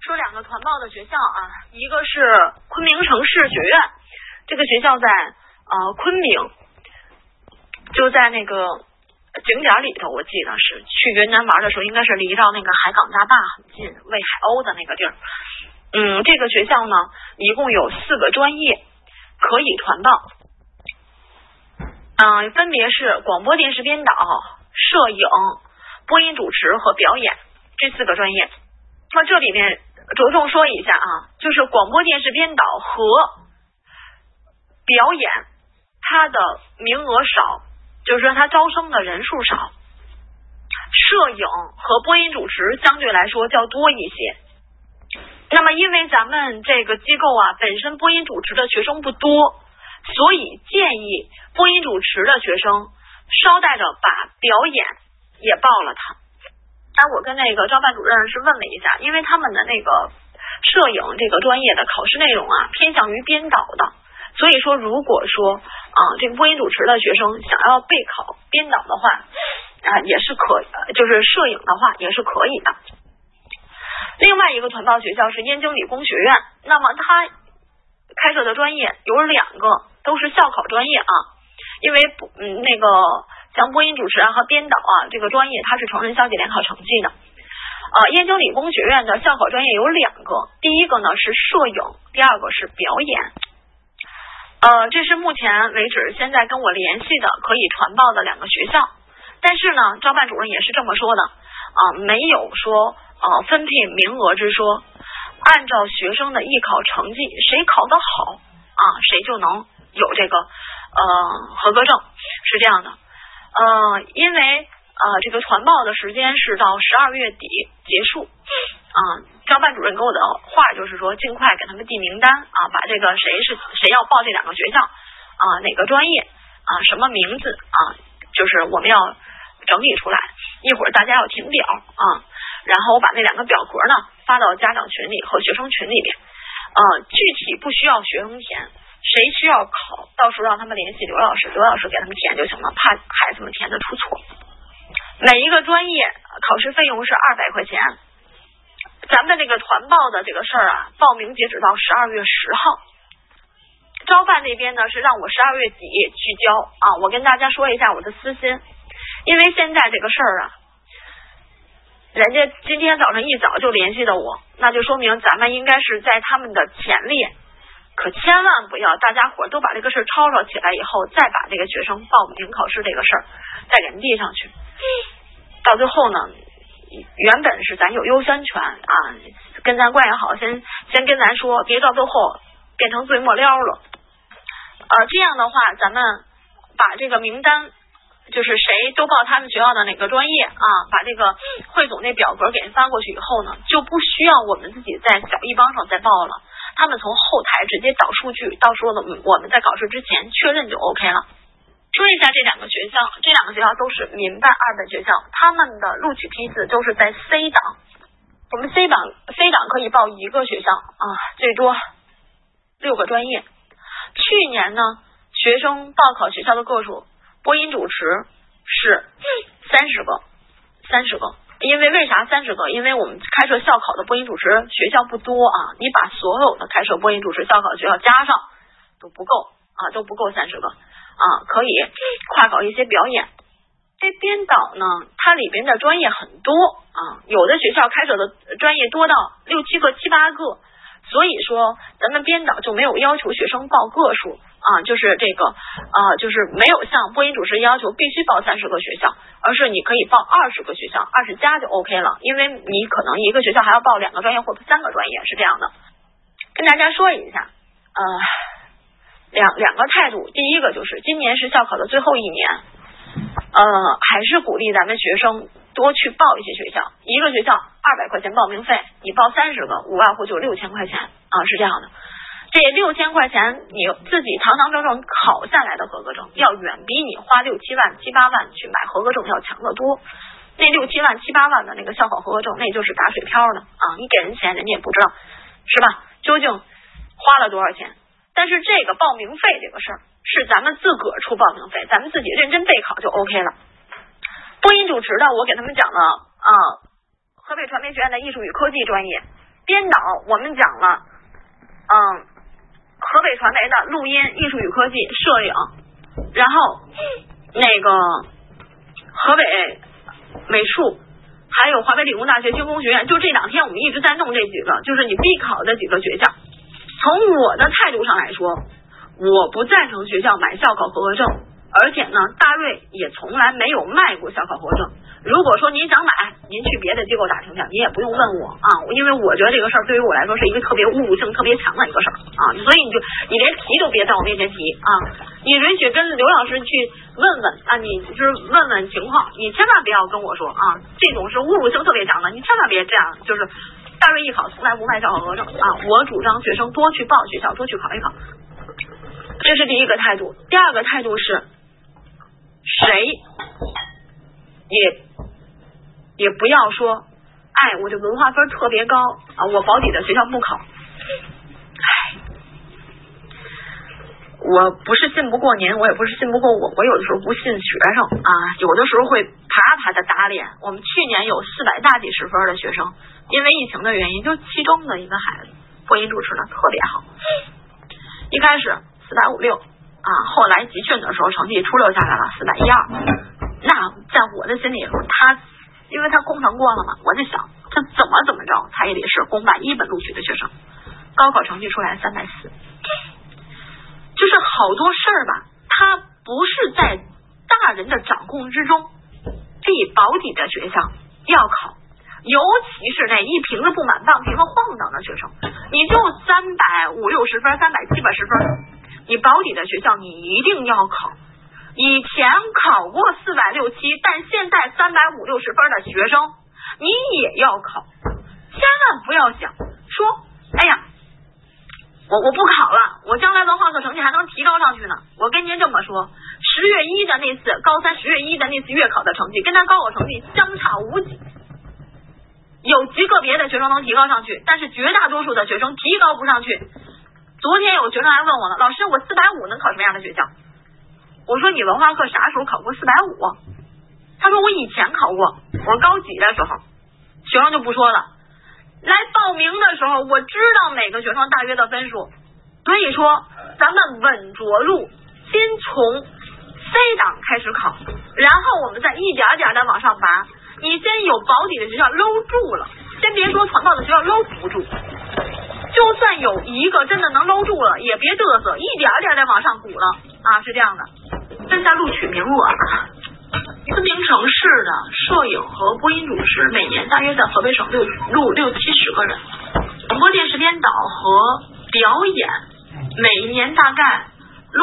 说两个团报的学校啊，一个是昆明城市学院，这个学校在昆明，就在那个景点里头，我记得是去云南玩的时候，应该是离到那个海港大坝很近，喂海鸥的那个地儿。这个学校呢，一共有4个专业可以团报，分别是广播电视编导、摄影、播音主持和表演这4个专业。那这里面着重说一下啊，就是广播电视编导和表演，它的名额少，就是说它招生的人数少。摄影和播音主持相对来说较多一些。那么因为咱们这个机构啊，本身播音主持的学生不多，所以建议播音主持的学生捎带着把表演也报了它。我跟那个招办主任是问了一下，因为他们的那个摄影这个专业的考试内容啊，偏向于编导的，所以说如果说这个播音主持的学生想要备考编导的话也是可以，就是摄影的话也是可以的。另外一个团报学校是燕京理工学院，那么它开设的专业有2个都是校考专业啊，因为那个像播音主持和编导这个专业它是成人校际联考成绩的。燕京理工学院的校考专业有2个，第一个呢是摄影，第2个是表演。这是目前为止现在跟我联系的可以团报的2个学校，但是呢招办主任也是这么说的没有说分配名额之说，按照学生的艺考成绩，谁考得好谁就能有这个合格证，是这样的。因为这个团报的时间是到12月底结束招办主任给我的话就是说尽快给他们递名单把这个谁要报这2个学校哪个专业什么名字就是我们要整理出来，一会儿大家要填表然后我把那2个表格呢发到家长群里和学生群里面具体不需要学生填，谁需要考到时候让他们联系刘老师，刘老师给他们填就行了，怕孩子们填的出错。每一个专业考试费用是200块钱。咱们的这个团报的这个事儿报名截止到12月10号，招办那边呢是让我12月底去交我跟大家说一下我的私心，因为现在这个事儿人家今天早上一早就联系的我，那就说明咱们应该是在他们的前列，可千万不要大家伙都把这个事抄起来以后，再把这个学生报名考试这个事儿再给人递上去，到最后呢原本是咱有优先权跟咱关系好，先跟咱说，别到最后变成最末了了。这样的话咱们把这个名单就是谁都报他们学校的哪个专业把这个汇总那表格给人发过去以后呢，就不需要我们自己在小一帮上再报了，他们从后台直接导数据，到时候呢我们在考试之前确认就 OK 了。说一下这2个学校，这2个学校都是民办2本学校，他们的录取批次都是在 C 档，我们 C 档可以报1个学校最多6个专业。去年呢学生报考学校的个数，播音主持是30个，因为啥30个？因为我们开设校考的播音主持学校不多你把所有的开设播音主持校考学校加上都不够30个可以跨考一些表演。这编导呢它里边的专业很多有的学校开设的专业多到6、7个、7、8个，所以说咱们编导就没有要求学生报个数就是这个就是没有像播音主持要求必须报30个学校，而是你可以报20个学校，20加就 OK 了，因为你可能一个学校还要报2个专业或者3个专业，是这样的。跟大家说一下两个态度，第一个就是今年是校考的最后一年还是鼓励咱们学生多去报一些学校，一个学校200块钱报名费，你报30个无外乎就6000块钱是这样的。这6000块钱你自己堂堂正正考下来的合格证，要远比你花6、7万、7、8万去买合格证要强得多。那6、7万、7、8万的那个校考合格证，那就是打水漂的你给人钱人家也不知道是吧，究竟花了多少钱。但是这个报名费这个事儿是咱们自个儿出报名费，咱们自己认真备考就 OK 了。播音主持的我给他们讲了河北传媒学院的艺术与科技专业编导我们讲了，河北传媒的录音、艺术与科技、摄影，然后那个河北美术，还有华北理工大学军工学院，就这2天我们一直在弄这几个，就是你必考的几个学校。从我的态度上来说，我不赞成学校买校考合格证，而且呢，大瑞也从来没有卖过校考合格证。如果说您想买，您去别的机构打听去，您也不用问我啊，因为我觉得这个事儿对于我来说是一个特别侮辱性特别强的一个事儿啊，所以你连提都别在我面前提啊，你允许跟刘老师去问问啊，你就是问问情况，你千万不要跟我说啊，这种是侮辱性特别强的，你千万别这样，就是大瑞艺考从来不卖校考合格证啊，我主张学生多去报学校，多去考一考，这是第一个态度。第二个态度是，谁也不要说，我这文化分特别高啊，我保底的学校不考。我不是信不过您，我也不是信不过我有的时候不信学生啊，有的时候会啪的打脸。我们去年有400大几十分的学生，因为疫情的原因，就其中的一个孩子播音主持的特别好，一开始456啊，后来集训的时候成绩初6下来了412，那在我的心里因为他工程过了嘛，我就想他怎么着他也得是公办一本录取的学生，高考成绩出来340，就是好多事儿吧，他不是在大人的掌控之中，必保底的学校要考，尤其是那一瓶子不满半瓶子晃荡的学生，你就350、60分、370分，你保底的学校你一定要考。以前考过460、7，但现在350、60分的学生你也要考，千万不要想说我不考了，我将来文化课成绩还能提高上去呢。我跟您这么说，10月1的那次高310月1的那次月考的成绩跟他高考成绩相差无几，有极个别的学生能提高上去，但是绝大多数的学生提高不上去。昨天有学生还问我了，老师我450能考什么样的学校？我说你文化课啥时候考过450？他说我以前考过，我说高几的时候，学生就不说了。来报名的时候，我知道每个学生大约的分数，所以说咱们稳着陆，先从 C 档开始考，然后我们再一点点的往上拔。你先有保底的学校搂住了，先别说传报的学校搂不住，就算有一个真的能搂住了，也别嘚瑟，一点点的往上鼓了啊！是这样的，现在录取名额昆明城市的摄影和播音主持每年大约在河北省录60-70个人，广播电视编导和表演每年大概录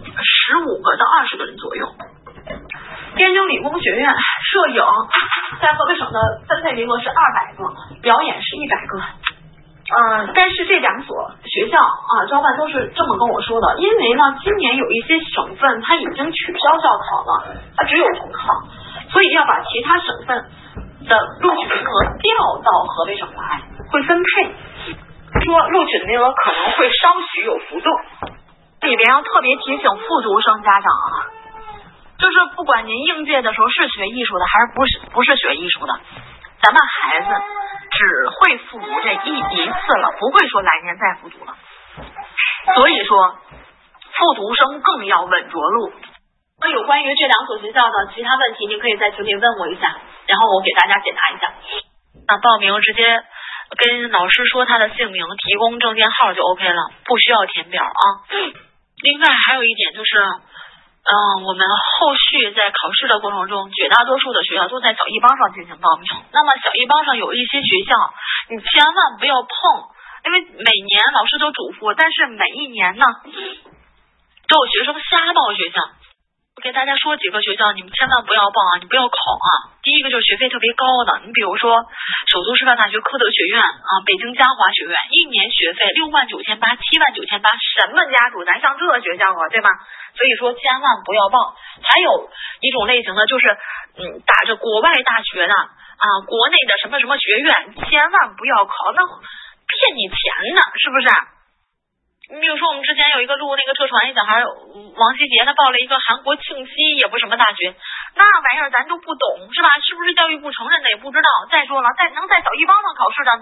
15个到20个人左右。天津理工学院摄影在河北省的分配名额是200个，表演是100个。但是这2所学校啊，招办都是这么跟我说的，因为呢，今年有一些省份它已经取消校考了，它只有统考，所以要把其他省份的录取名额调到河北省来，会分配，说录取的名额可能会稍许有浮动。里边要特别提醒复读生家长啊，就是不管您应届的时候是学艺术的还是不是学艺术的，咱们孩子只会复读这一次了，不会说来年再复读了。所以说复读生更要稳着陆。有关于这2所学校的其他问题，您可以在群里问我一下，然后我给大家解答一下。报名直接跟老师说他的姓名，提供证件号就 OK 了，不需要填表啊。另外还有一点就是我们后续在考试的过程中，绝大多数的学校都在小艺帮上进行报名。那么小艺帮上有一些学校，你千万不要碰，因为每年老师都嘱咐，但是每一年呢，都有学生瞎报学校。我给大家说几个学校，你们千万不要报啊，你不要考啊。第一个就是学费特别高的，你比如说首都师范大学科德学院啊，北京嘉华学院，一年学费69800、79800，什么家属咱上这学校啊，对吧？所以说千万不要报。还有一种类型的就是打着国外大学的啊，国内的什么什么学院，千万不要考，那骗你钱呢，是不是？你比如说我们之前有一个录那个车船一小孩王希杰，他报了一个韩国庆熙，也不是什么大学，那玩意儿咱都不懂是吧？是不是教育部承认的也不知道。再说了，能在小艺帮上考试的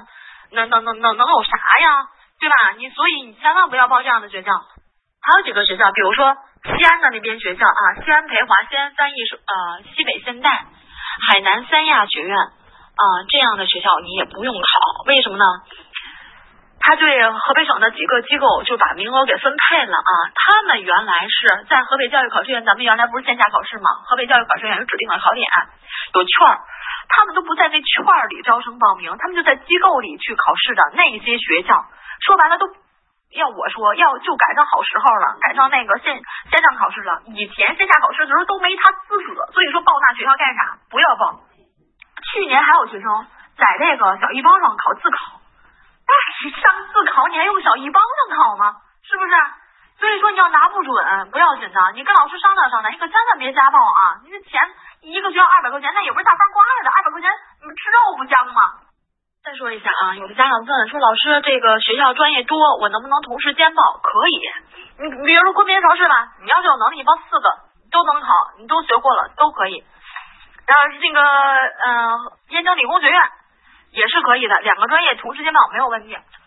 能有啥呀？对吧？所以你千万不要报这样的学校。还有几个学校，比如说西安的那边学校啊，西安培华、西安三艺西北现代、海南三亚学院这样的学校你也不用考，为什么呢？他对河北省的几个机构就把名额给分配了啊。他们原来是在河北教育考试院，咱们原来不是线下考试吗？河北教育考试院有指定的考点，有券儿，他们都不在那券儿里招生报名，他们就在机构里去考试的那些学校，说白了都要我说就赶上好时候了，赶上那个线上考试了。以前线下考试的时候都没他资格，所以说报那学校干啥？不要报。去年还有学生在这个小一帮上考自考。你上自考你还用小一帮上考吗？是不是？所以说你要拿不准不要紧的，你跟老师商量商量，你可千万别瞎报啊！你这钱一个学校200块钱，那也不是大风刮来的，200块钱你们吃肉不香吗？再说一下啊，有的家长问说，老师这个学校专业多，我能不能同时兼报？可以，你比如说昆明考试吧，你要是有能力，你报4个都能考，你都学过了都可以。然后这个燕京理工学院也是可以的，2个专业同时兼报没有问题。